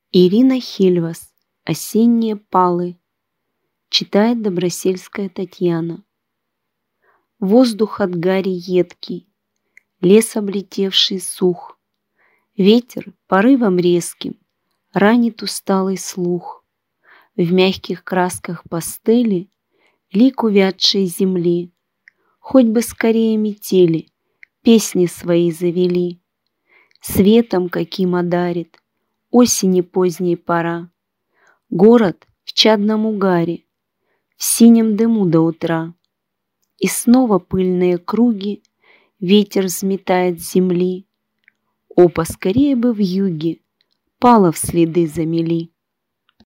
Ирина Хильвас. «Осенние палы». Читает Добросельская Татьяна. Воздух от гари едкий, лес облетевший сух, ветер порывом резким ранит усталый слух. В мягких красках пастели лик увядшей земли, хоть бы скорее метели песни свои завели. Светом каким одарит осени поздней пора город в чадном угаре, в синем дыму до утра. И снова пыльные круги ветер взметает с земли. О, поскорее бы вьюги палов следы замели.